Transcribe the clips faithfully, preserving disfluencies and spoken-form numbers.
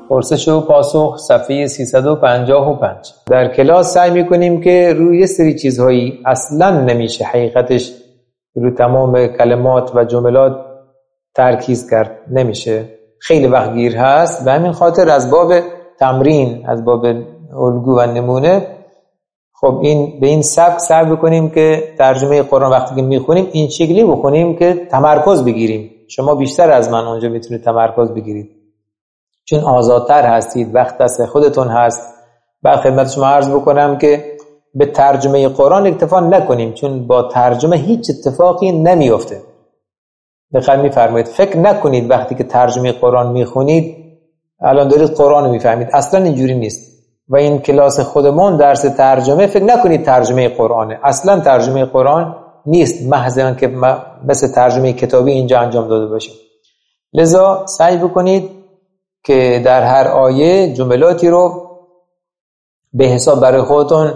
پرسش و پاسخ صفحه سیصد و پنجاه و پنج. در کلاس سعی میکنیم که روی یه سری چیزهایی اصلا نمیشه حقیقتش روی تمام کلمات و جملات ترکیز کرد، نمیشه، خیلی وقت گیر هست. به همین خاطر از باب تمرین، از باب الگو و نمونه، خب این به این سبک سعی بکنیم که ترجمه قرآن وقتی که میخونیم این شکلی بخونیم که تمرکز بگیریم. شما بیشتر از من اونجا میتونید تمرکز بگیرید چون آزادتر هستید، وقت دست خودتون هست. بعد خدمت شما عرض بکنم که به ترجمه قرآن اکتفا نکنیم چون با ترجمه هیچ اتفاقی نمیفته. دقیق میفرمایید، فکر نکنید وقتی که ترجمه قرآن میخونید الان دارید قرآن رو میفهمید، اصلا اینجوری نیست. و این کلاس خودمون درس ترجمه، فکر نکنید ترجمه قرآنه، اصلا ترجمه قرآن نیست، محض اینکه مثل ترجمه کتابی اینجا انجام داده باشه. لذا سعی بکنید که در هر آیه جملاتی رو به حساب برای خودتون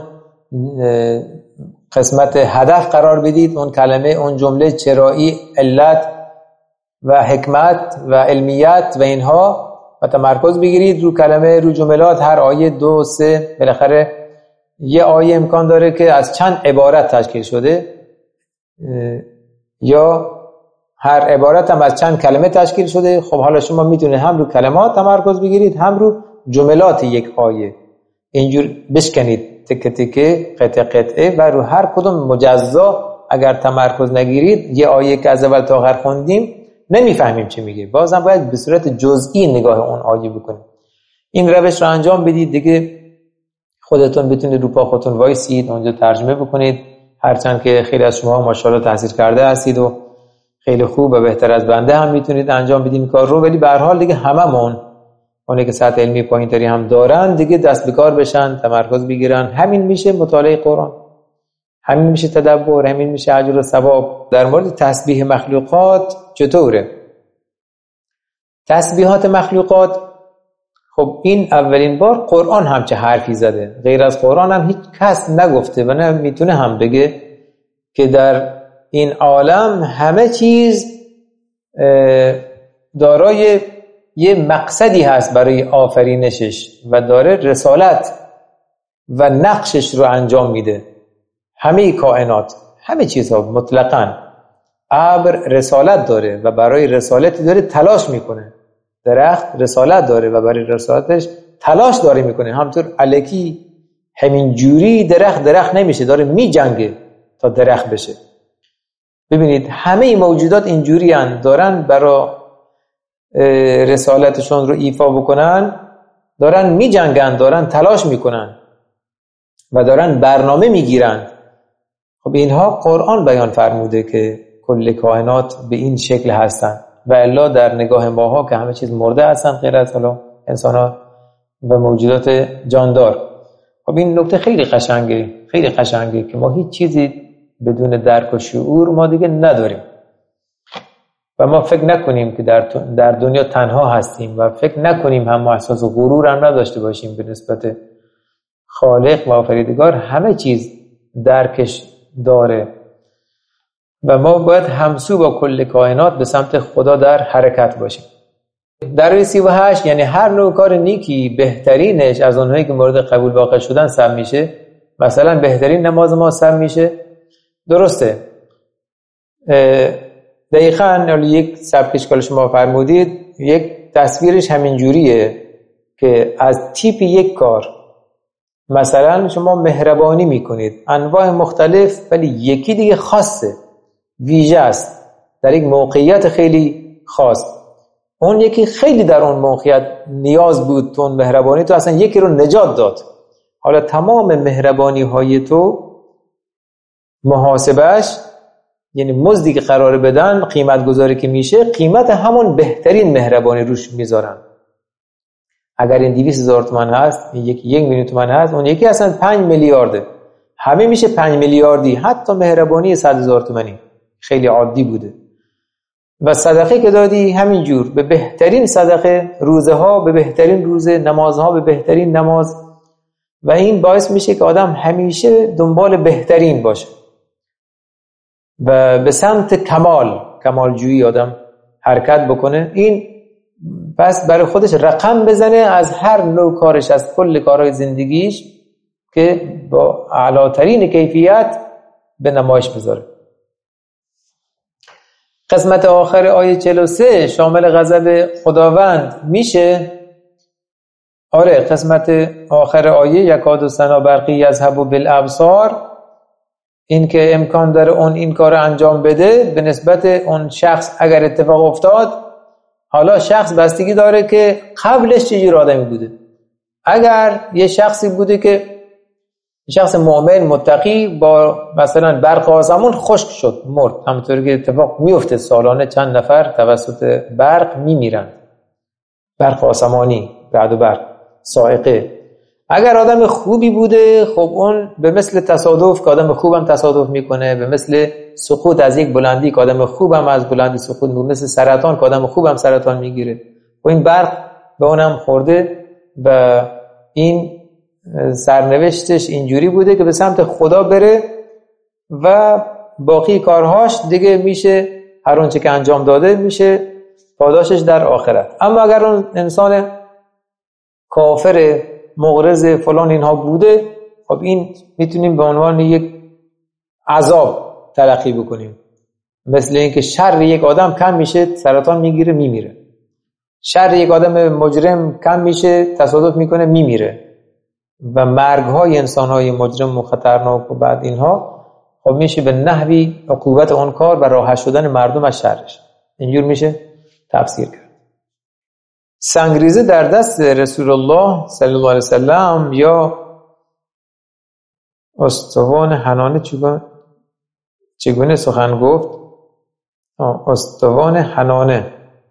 قسمت هدف قرار بدید. اون کلمه، اون جمله چرایی، علت و حکمت و علمیت و اینها و تمرکز بگیرید رو کلمه، رو جملات. هر آیه دو سه، بالاخره یه آیه امکان داره که از چند عبارت تشکیل شده یا هر عبارت هم از چند کلمه تشکیل شده. خب حالا شما میتونید هم رو کلمات تمرکز بگیرید هم رو جملات یک آیه، اینجور بشکنید تکه تکه، قطعه قطعه، و رو هر کدوم مجزا اگر تمرکز نگیرید یه آیه که از اول تا آخر خوندیم نمیفهمیم چی میگه، بازم باید به صورت جزئی نگاه اون آیه بکنیم. این روش رو انجام بدید دیگه خودتون بتونید رو پا خودتون وایسید اونجا ترجمه بکنید. هرچند که خیلی از شما ماشاءالله تحصیل کرده هستید و خیلی خوب و بهتر از بنده هم میتونید انجام بدین کار رو، ولی به هر حال دیگه هممون اونایی که سطح علمی پایینتری هم دارن دیگه دست به کار بشن، تمرکز بگیرن. همین میشه مطالعه قرآن، همین میشه تدبر، همین میشه اجر و ثواب. در مورد تسبیح مخلوقات چطوره؟ تسبیحات مخلوقات، خب این اولین بار قرآن همچه حرفی زده، غیر از قرآن هم هیچ کس نگفته و نه میتونه هم بگه که در این عالم همه چیز دارای یه مقصدی هست برای آفرینشش و داره رسالت و نقشش رو انجام میده. همه کائنات، همه چیزها مطلقاً، ابر رسالت داره و برای رسالتی داره تلاش میکنه، درخت رسالت داره و برای رسالتش تلاش داره میکنه. همطور الکی همین جوری درخت درخت نمیشه، داره میجنگه تا درخت بشه. ببینید همه موجودات اینجوری هستند، دارن برای رسالتشون رو ایفا بکنن، دارن میجنگن، دارن تلاش میکنن و دارن برنامه میگیرن. خب اینها قرآن بیان فرموده که کل کائنات به این شکل هستن و الا در نگاه ماها که همه چیز مرده هستن غیر از انسان ها و موجودات جاندار. خب این نکته خیلی قشنگه، خیلی قشنگه که ما هیچ چیزی بدون درک و شعور ما دیگه نداریم و ما فکر نکنیم که در در دنیا تنها هستیم و فکر نکنیم هم ما احساس غرور هم نداشته باشیم به نسبت خالق و آفریدگار. همه چیز درکش داره و ما باید همسو با کل کائنات به سمت خدا در حرکت باشیم. در سی و هشت یعنی هر نوع کار نیکی بهترینش از اونهایی که مورد قبول واقع شدن سم میشه. مثلا بهترین نماز ما سم میشه، درسته، دقیقاً یک سبکش که شما فرمودید یک تصویرش همین جوریه که از تیپ یک کار، مثلا شما مهربانی میکنید انواع مختلف ولی یکی دیگه خاصه، ویژه است در یک موقعیت خیلی خاص، اون یکی خیلی در اون موقعیت نیاز بود تو اون مهربانی، تو اصلا یکی رو نجات داد. حالا تمام مهربانی های تو محاسبش یعنی مزدی که قراره بدن، قیمت گذاری که میشه، قیمت همون بهترین مهربانی روش میذارن. اگر این دویست هزار تومان هست، یکی یک میلیون تومان هست، اون یکی اصلا پنج میلیارده، همه میشه پنج میلیاردی. حتی مهربانی صد هزار تومانی خیلی عادی بوده. و صدقه که دادی همینجور، به بهترین صدقه، روزه ها به بهترین روزه، نمازها به بهترین نماز، و این باعث میشه که آدم همیشه دنبال بهترین باشه و به سمت کمال، کمال جویی آدم حرکت بکنه. این پس برای خودش رقم بزنه از هر نوع کارش، از کل کارهای زندگیش که با اعلاترین کیفیت به نمایش بذاره. قسمت آخر آیه چهل و سه شامل غضب خداوند میشه. آره، قسمت آخر آیه یکاد سنا برقی یذهب بالابصار، این که امکان داره اون این کار انجام بده به نسبت اون شخص اگر اتفاق افتاد. حالا شخص بستگی داره که قبلش چه جور آدمی بوده. اگر یه شخصی بوده که شخص مؤمن متقی با مثلا برق آسمون خشک شد مرد، همونطوری که اتفاق میفته سالانه چند نفر توسط برق میمیرند، برق آسمانی، رعد و برق، صاعقه. اگر آدم خوبی بوده خب اون به مثل تصادف که آدم خوبم تصادف میکنه، به مثل سقوط از یک بلندی که آدم خوبم از بلندی سقوط میکنه، مثل سرطان که آدم خوبم سرطان میگیره. و این برق به اونم خورده و این سرنوشتش اینجوری بوده که به سمت خدا بره و باقی کارهاش دیگه میشه هر اونچه که انجام داده میشه پاداشش در آخرت. اما اگر اون انسان کافر مغرض فلان اینها بوده، خب این میتونیم به عنوان یک عذاب تلقی بکنیم. مثل اینکه شر یک آدم کم میشه سرطان میگیره میمیره، شر یک آدم مجرم کم میشه تصادف میکنه میمیره، و مرگ های انسان های مجرم و خطرناک و بعد اینها خب میشه به نحوی عقوبت اون کار و راحت شدن مردم از شرش. اینجور میشه تفسیر کرد. سنگریزه در دست رسول الله صلی الله علیه وسلم یا استوان حنانه چگونه چگونه سخن گفت؟ استوان حنانه.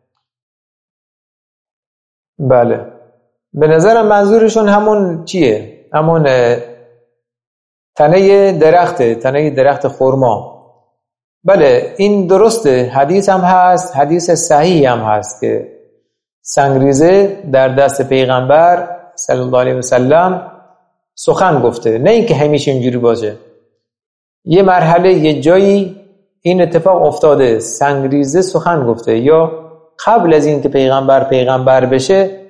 بله، به نظرم منظورشون همون چیه؟ همون تنه درخته، تنه درخت خرما. بله این درسته، حدیث هم هست، حدیث صحیح هم هست که سنگریزه در دست پیغمبر صلی الله علیه وسلم سخن گفته. نه اینکه همیشه اینجوری باشه، یه مرحله یه جایی این اتفاق افتاده سنگریزه سخن گفته، یا قبل از این که پیغمبر پیغمبر بشه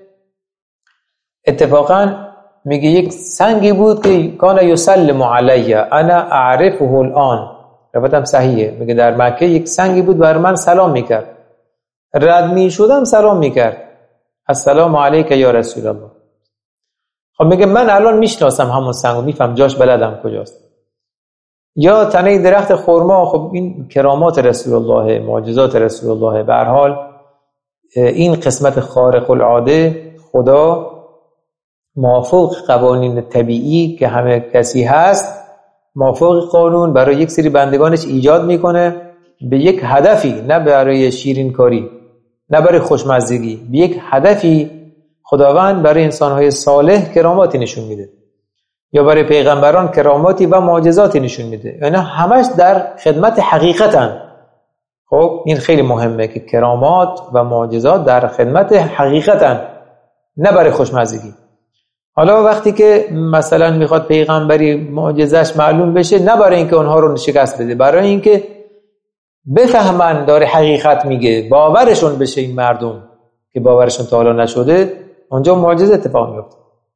اتفاقا میگه یک سنگی بود که کان یسلم علی انا اعرفه الان، روایتم صحیحه، میگه در مکه یک سنگی بود بر من سلام میکرد، رد میشدم سلام میکرد السلام علیک یا رسول الله. خب میگه من الان میشناسم همون سنگو، میفهم جاش بلدم کجاست. یا تنه درخت خرما، خب این کرامات رسول الله، معجزات رسول الله. به هر حال این قسمت خارق العاده خدا موافق قوانین طبیعی که همه کسی هست، موافق قانون برای یک سری بندگانش ایجاد میکنه به یک هدفی، نه برای شیرین کاری، نه برای خوشمزگی، به یک هدفی خداوند برای انسانهای صالح کراماتی نشون میده، یا برای پیغمبران کراماتی و معجزاتی نشون میده، یعنی همش در خدمت حقیقتن. خب این خیلی مهمه که کرامات و معجزات در خدمت حقیقتن، نه برای خوشمزگی. حالا وقتی که مثلا میخواد پیغمبری معجزش معلوم بشه، نه برای اینکه اونها رو شکست بده، برای اینکه بفهمن داره حقیقت میگه، باورشون بشه این مردم که باورشون تا حالا نشده، اونجا معجزه اتفاق میفته.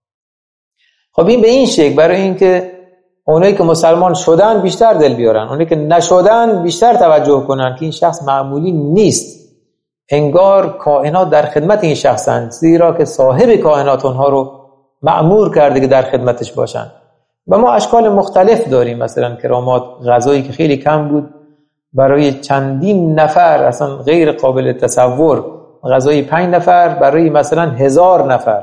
خب این به این شکل برای اینکه اونایی که مسلمان شدن بیشتر دل بیارن، اونایی که نشدن بیشتر توجه کنن که این شخص معمولی نیست، انگار کائنات در خدمت این شخصن، زیرا که صاحب کائنات اونها رو مأمور کرده که در خدمتش باشن. و ما اشکال مختلف داریم، مثلا کرامات غذایی که خیلی کم بود برای چندین نفر اصلا غیر قابل تصور، غذای پنج نفر برای مثلا هزار نفر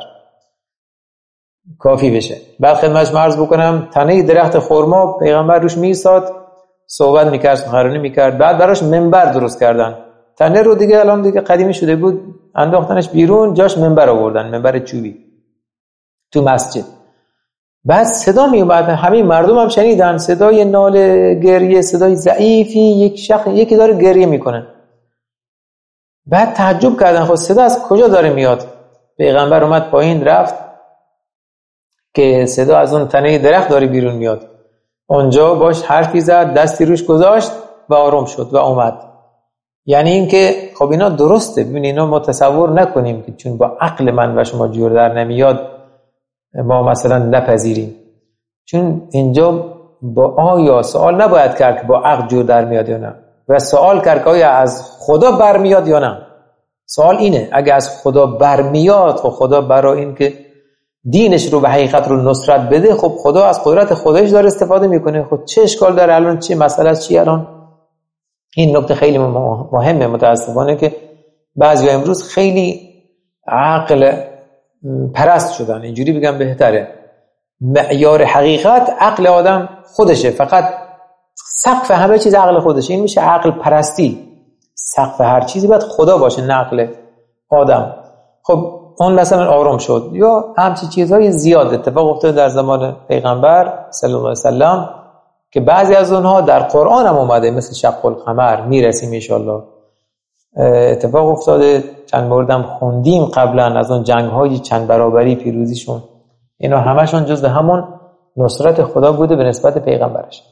کافی بشه. بعد خدمتش عرض بکنم تنه درخت خرما پیغمبر روش میایستاد صحبت میکرد، سخنرانی میکرد، بعد براش منبر درست کردن. تنه رو دیگه الان دیگه قدیمی شده بود، انداختنش بیرون، جاش منبر آوردن، منبر چوبی تو مسجد. بعد صدا می اومد، همه مردم هم شنیدن، صدای ناله گریه، صدای ضعیفی، یک شخص یکی داره گریه میکنه. بعد تعجب کردن خب صدا از کجا داره میاد؟ پیغمبر اومد پایین رفت که صدا از اون تنه درخت داره بیرون میاد. اونجا باش حرفی زد، دستی روش گذاشت و آروم شد و اومد. یعنی این که خب اینا درسته. ببین اینا ما تصور نکنیم که چون با عقل من و شما جور در نمیاد ما مثلا نپذیریم. چون اینجا با آیا سوال نباید کرد که با عقل جور در میاد یا نه، و سوال کرد که آیا از خدا برمیاد یا نه. سوال اینه اگه از خدا برمیاد، خب خدا برای این که دینش رو به حقیقت رو نصرت بده، خب خدا از قدرت خودش داره استفاده میکنه. خب چه اشکال داره الان؟ چه مسئله است؟ چی الان؟ این نکته خیلی مهمه. متاسفانه که بعضی امروز خیلی عقل پرست شدن، اینجوری بگم بهتره. معیار حقیقت عقل آدم خودشه، فقط سقف همه چیز عقل خودشه. این میشه عقل پرستی. سقف هر چیزی باید خدا باشه، نه عقل آدم. خب اون مثلا آرام شد یا همچین چیزهای زیاد اتفاق افتاد در زمان پیغمبر صلی الله علیه وسلم که بعضی از اونها در قرآن هم اومده، مثل شق القمر. میرسیم ان شاء الله. اتفاق افتاده، چند موردم خوندیم قبلا از اون جنگ‌های چند برابری پیروزیشون. اینا همشون جزء همون نصرت خدا بوده به نسبت پیغمبرش.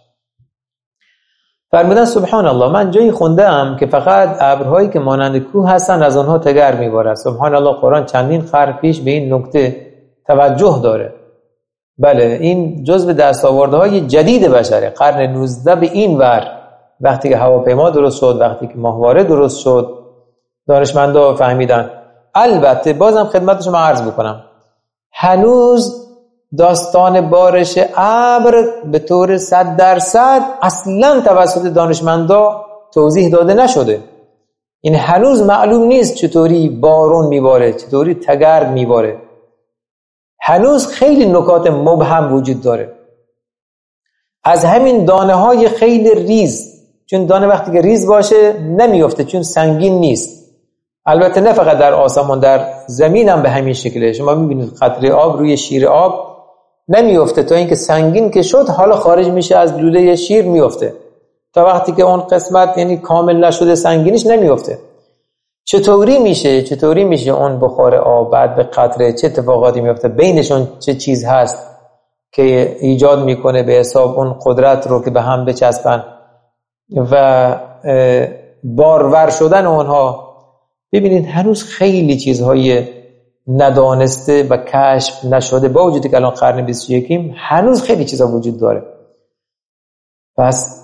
فرمودن سبحان الله، من جایی خوندم که فقط ابرهایی که مانند کوه هستن از اونها تگر میبارد. سبحان الله، قرآن چندین قرن پیش به این نکته توجه داره. بله، این جزء دستاوردهای جدید بشره. قرن نوزده به این ور، وقتی که هواپیما درست شد، وقتی که ماهواره درست شد، دانشمندا فهمیدن. البته بازم خدمت شما عرض بکنم، هنوز داستان بارش ابر به طور صد درصد اصلا توسط دانشمندا توضیح داده نشده. این هنوز معلوم نیست چطوری بارون میباره، چطوری تگرگ میباره. هنوز خیلی نکات مبهم وجود داره. از همین دانه های خیلی ریز، چون دانه وقتی که ریز باشه نمیفته چون سنگین نیست. البته نه فقط در آسمان، در زمین هم به همین شکله. شما میبینید قطره آب روی شیر آب نمیفته تا اینکه سنگین که شد حالا خارج میشه از لوله شیر میفته. تا وقتی که اون قسمت یعنی کامل نشده سنگینش نمیفته. چطوری میشه چطوری میشه اون بخار آب بعد به قطره چه اتفاقاتی میفته؟ بینشون چه چیز هست که ایجاد میکنه به حساب اون قدرت رو که به هم بچسبن و بارور شدن اونها؟ ببینید هنوز خیلی چیزهای ندانسته و کشف نشده، با وجودی که الان قرن بیست و یکیم هنوز خیلی چیزا وجود داره. پس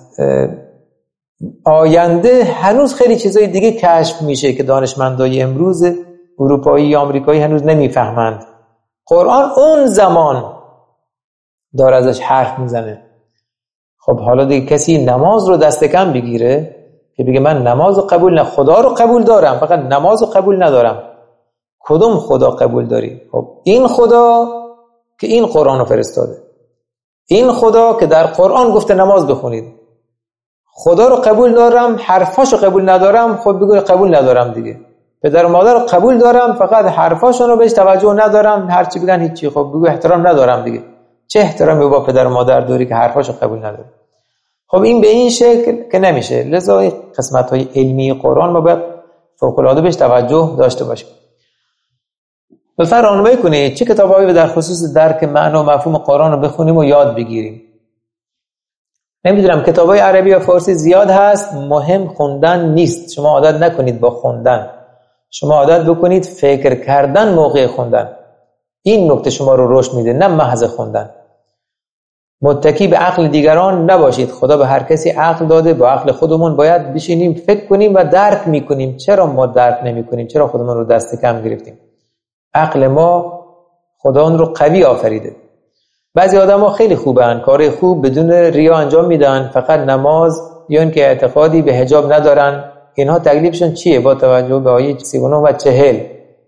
آینده هنوز خیلی چیزای دیگه کشف میشه که دانشمندای امروز اروپایی یا آمریکایی هنوز نمیفهمند. قرآن اون زمان داره ازش حرف میزنه. خب حالا دیگه کسی نماز رو دست کم بگیره که بگه من نماز رو قبول نه، خدا رو قبول دارم فقط نماز رو قبول ندارم. کدوم خدا قبول داری؟ خب این خدا که این قرآن رو فرستاده، این خدا که در قرآن گفته نماز بخونید. خدا رو قبول دارم، حرفاشو قبول ندارم. خب بگو قبول ندارم دیگه. پدر و مادر رو قبول دارم، فقط حرفاشون رو بهش توجه ندارم، هر چی بگن هیچی. خب بگو احترام ندارم دیگه. چه احترامی با پدر و مادر داری که حرفاشو قبول نداری؟ خب این به این شکل که نمیشه. لذا قسمت‌های علمی قرآن ما باید فوق‌العاده بهش توجه داشته باشیم. لطفا راهنمایی کنید چه کتابایی در خصوص درک معنا و مفهوم قرآن رو بخونیم و یاد بگیریم. نمیدونم کتابای عربی و فارسی زیاد هست، مهم خوندن نیست. شما عادت نکنید با خوندن، شما عادت بکنید فکر کردن موقع خوندن. این نکته شما رو رشد میده، نه محض خوندن. متکی به عقل دیگران نباشید. خدا به هر کسی عقل داده، با عقل خودمون باید بشینیم فکر کنیم و درک میکنیم. چرا ما درک نمیکنیم؟ چرا خودمون رو دست کم گرفتیم؟ عقل ما خدا اون رو قوی آفریده. بعضی آدم‌ها خیلی خوبن، کار خوب بدون ریا انجام میدن، فقط نماز یا اینکه اعتقادی به حجاب ندارن. اینها تکلیفشون چیه با توجه به آیه سی و نه و چهل؟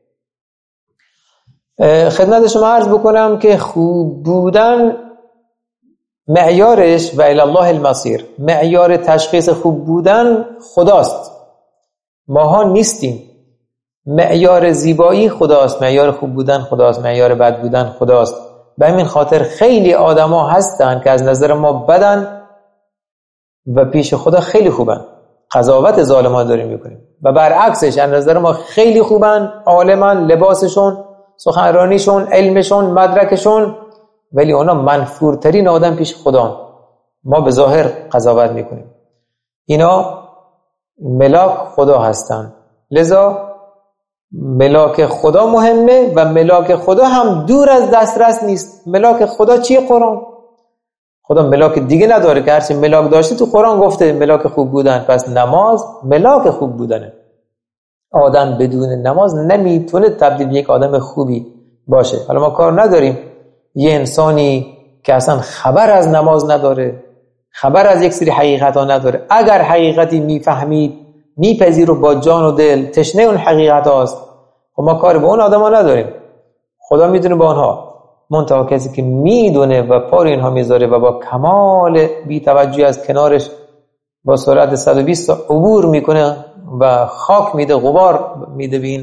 خدمت شما عرض بکنم که خوب بودن معیارش و الی الله المصیر، معیار تشخیص خوب بودن خداست، ماها نیستیم. معیار زیبایی خداست، معیار خوب بودن خداست، معیار بد بودن خداست. به همین خاطر خیلی آدما هستن که از نظر ما بدن و پیش خدا خیلی خوبن. قضاوت ظالمان داریم میکنیم و برعکسش از نظر ما خیلی خوبن، عالمن، لباسشون، سخنرانیشون، علمشون، مدرکشون، ولی اونا منفورترین آدم پیش خدا. ما به ظاهر قضاوت میکنیم. اینا ملاک خدا هستن. لذا ملاک خدا مهمه و ملاک خدا هم دور از دسترس نیست. ملاک خدا چیه؟ قرآن. خدا ملاک دیگه نداره که هرچی ملاک داشته تو قرآن گفته ملاک خوب بودن. پس نماز ملاک خوب بودنه. آدم بدون نماز نمیتونه تبدیل یک آدم خوبی باشه. حالا ما کار نداریم یه انسانی که اصلا خبر از نماز نداره، خبر از یک سری حقیقت ها نداره، اگر حقیقتی میفهمید میپذیر و با جان و دل تشنه اون حقیقت هاست، خب ما کار به اون آدم ها نداریم. خدا میدونه با اونها. منتها کسی که میدونه و پار اینها میذاره و با کمال بی‌توجهی از کنارش با سرعت صد و بیست عبور میکنه و خاک میده، غبار میده بین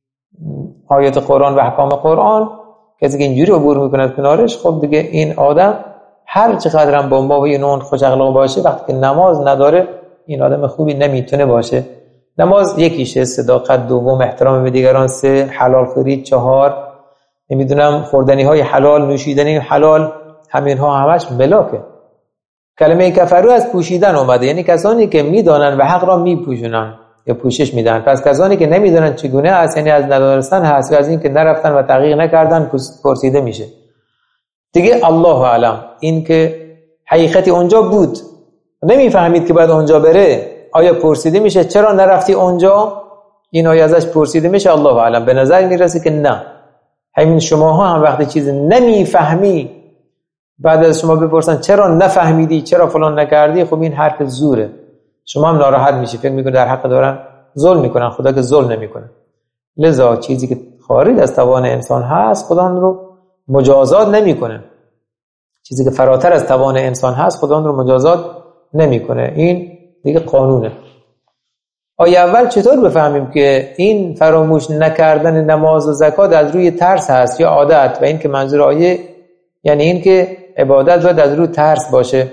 آیات قرآن و احکام قرآن، کسی که اینجوری عبور میکنه از کنارش، خب دیگه این آدم هر چقدر هم با ما و این اون خوش اخلاق باشه، وقتی که نماز نداره این آدم خوبی نمیتونه باشه. نماز یکیشه، صداقت دوم، احترام به دیگران سه، حلال خوری چهار، نمیدونم خوردنی های حلال، نوشیدنی حلال، همین ها همش ملاکه. کلمه کفرو از پوشیدن اومده، یعنی کسانی که میدانن و حق را میپوشونن یا پوشش میدن. پس کسانی که نمیدونن چگونه است، یعنی از ندانستن هست و از این که نرفتن و تحقیق نکردن پرسیده میشه دیگه. الله اعلم این که حقیقتی اونجا بود نمیفهمید که باید اونجا بره، آیا پرسیده میشه چرا نرفتی اونجا؟ این آیا ازش پرسیده میشه؟ الله اعلم. به نظر میرسه که نه. همین شماها هم وقتی چیز نمیفهمی بعد از شما بپرسن چرا نفهمیدی، چرا فلان نکردی، خب این حرف زوره. شما هم ناراحت میشی، فکر میکنی در حق دارن ظلم میکنن. خدا که ظلم نمیکنه. لذا چیزی که خارج از توان انسان هست خدا اون رو مجازات نمیکنه. چیزی که فراتر از توان انسان هست خدا اون رو مجازات نمیکنه. این دیگه قانونه. آیه اول چطور بفهمیم که این فراموش نکردن نماز و زکات از روی ترس هست یا عادت؟ و این که منظور آیه یعنی این که عبادت باید از روی ترس باشه.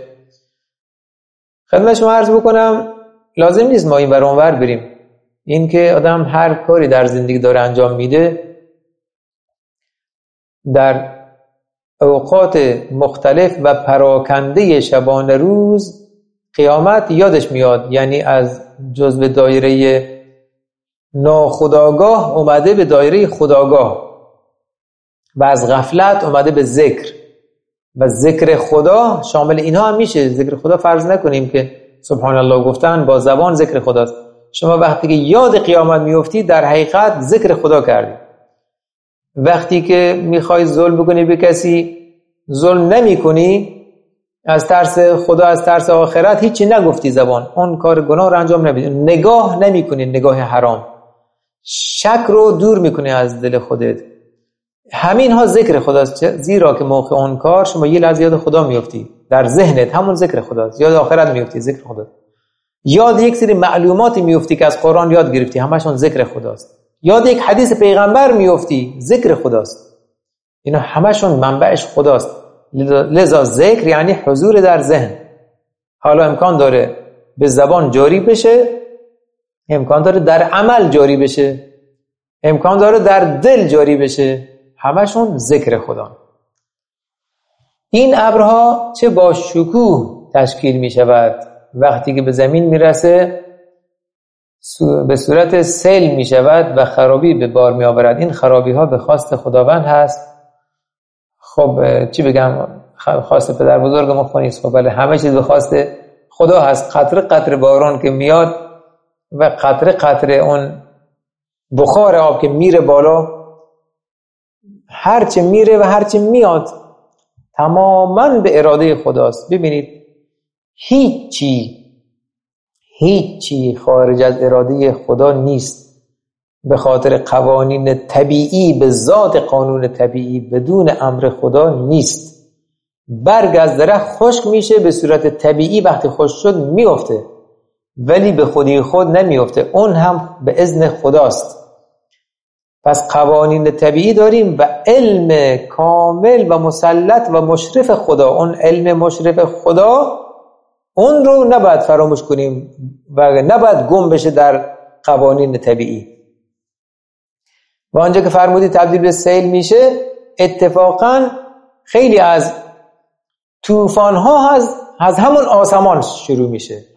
خدمت شما عرض بکنم لازم نیست ما این ور اون ور بریم. این که آدم هر کاری در زندگی داره انجام میده، در اوقات مختلف و پراکنده شبانه روز قیامت یادش میاد، یعنی از جزء دایره ناخودآگاه اومده به دایره خودآگاه و از غفلت اومده به ذکر. و ذکر خدا شامل اینها هم میشه. ذکر خدا فرض نکنیم که سبحان الله گفتن با زبان ذکر خداست. شما وقتی که یاد قیامت میفتی در حقیقت ذکر خدا کردی. وقتی که میخوای ظلم بکنی به کسی ظلم نمی کنی، از ترس خدا، از ترس آخرت هیچی نگفتی زبان، اون کار گناه رو انجام نمیدی. نگاه نمی کنی، نگاه حرام، شک رو دور میکنی از دل خودت. همین ها ذکر خداست. زیرا که موقع اون کار شما یه لحظه یاد خدا میفتی، در ذهنت همون ذکر خداست. یاد آخرت میفتی، ذکر خدا. یاد یک سری معلوماتی میفتی که از قرآن یاد گرفتی، همشون ذکر خداست. یاد یک حدیث پیغمبر میفتی، ذکر خداست. اینا همشون منبعش خداست. لذا ذکر یعنی حضور در ذهن. حالا امکان داره به زبان جاری بشه، امکان داره در عمل جاری بشه، امکان داره در دل جاری بشه، همشون ذکر خدا. این ابرها چه با شکوه تشکیل می شود وقتی که به زمین می رسه، به صورت سیل می شود و خرابی به بار می آورد. این خرابی ها به خواست خداوند هست. خب چی بگم، خواست پدر بزرگمون نیست. خب بله، همه چیز به خواست خدا هست. قطره قطره باران که میاد و قطره قطره اون بخار آب که میره بالا، هرچه میره و هرچه میاد تماما به اراده خداست. ببینید هیچی هیچی خارج از اراده خدا نیست. به خاطر قوانین طبیعی، به ذات قانون طبیعی بدون امر خدا نیست. برگ از درخت خشک میشه به صورت طبیعی، وقتی خشک شد میفته، ولی به خودی خود نمیفته، اون هم به اذن خداست. پس قوانین طبیعی داریم و علم کامل و مسلط و مشرف خدا. اون علم مشرف خدا اون رو نباید فراموش کنیم و نباید گم بشه در قوانین طبیعی. و آنجا که فرمودی تبدیل به سیل میشه، اتفاقا خیلی از طوفان ها از, از همون آسمان شروع میشه.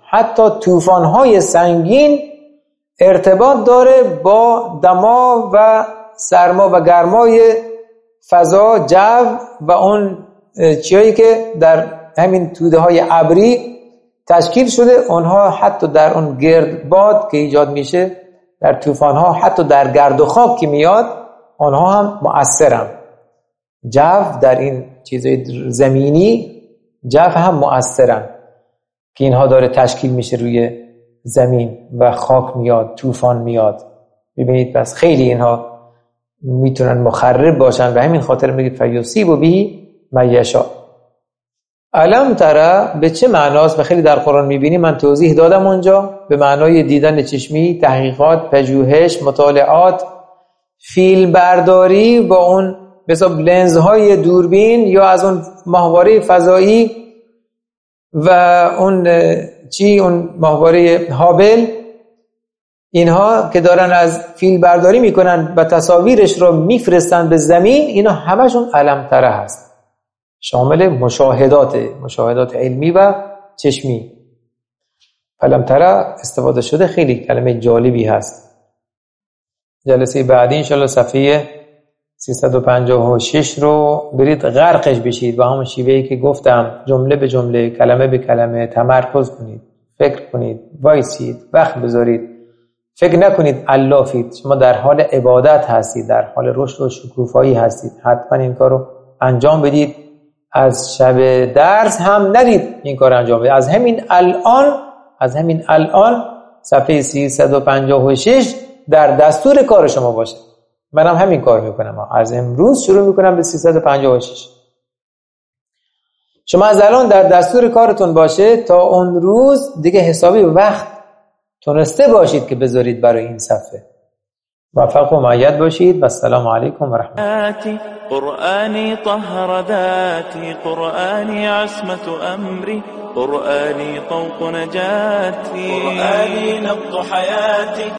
حتی طوفان‌های سنگین ارتباط داره با دما و سرما و گرمای فضا، جو و اون چیزایی که در همین توده‌های ابری تشکیل شده. اونها حتی در اون گردباد که ایجاد میشه، در طوفان‌ها، حتی در گرد و خاک که میاد، اونها هم مؤثرن. جو در این چیزای زمینی، جو هم مؤثرن که اینها داره تشکیل میشه روی زمین و خاک میاد، طوفان میاد. ببینید پس خیلی اینها میتونن مخرب باشن و همین خاطر میگه فیصیب بهی من یشاء. علم ترى به چه معناست؟ و خیلی در قرآن میبینیم، من توضیح دادم اونجا، به معنای دیدن چشمی، تحقیقات، پژوهش، مطالعات، فیلم برداری با اون مثلا لنزهای دوربین یا از اون ماهواره فضایی و اون چی اون ماهواره هابل، اینها که دارن از فیلم برداری میکنن و تصاویرش رو میفرستن به زمین، اینا همشون علم تره هست، شامل مشاهدات مشاهدات علمی و چشمی. علم تره استفاده شده، خیلی کلمه جالبی هست. جلسه بعدی انشالله صفحه سیصد و پنجاه و شش رو برید غرقش بشید با همون شیوهی که گفتم، جمله به جمله، کلمه به کلمه تمرکز کنید، فکر کنید، وایسید، وقت بذارید، فکر نکنید علافید. شما در حال عبادت هستید، در حال رشد و شکوفایی هستید، حتما این کار رو انجام بدید. از شب درس هم ندید این کار انجام بدید، از همین الان از همین الان صفحه سیصد و پنجاه و شش در دستور کار شما باشه. منم هم همین کار میکنم، از امروز شروع میکنم به سیصد و پنجاه و شش. شما از الان در دستور کارتون باشه تا اون روز دیگه حسابی وقت تونسته باشید که بذارید برای این صفحه. موفق و مؤید باشید و السلام علیکم و رحمت الله. قرآني طهر ذاتي، قرآني عصمة أمري، قرآني طوق نجاتي، قرآني نبض حياتي.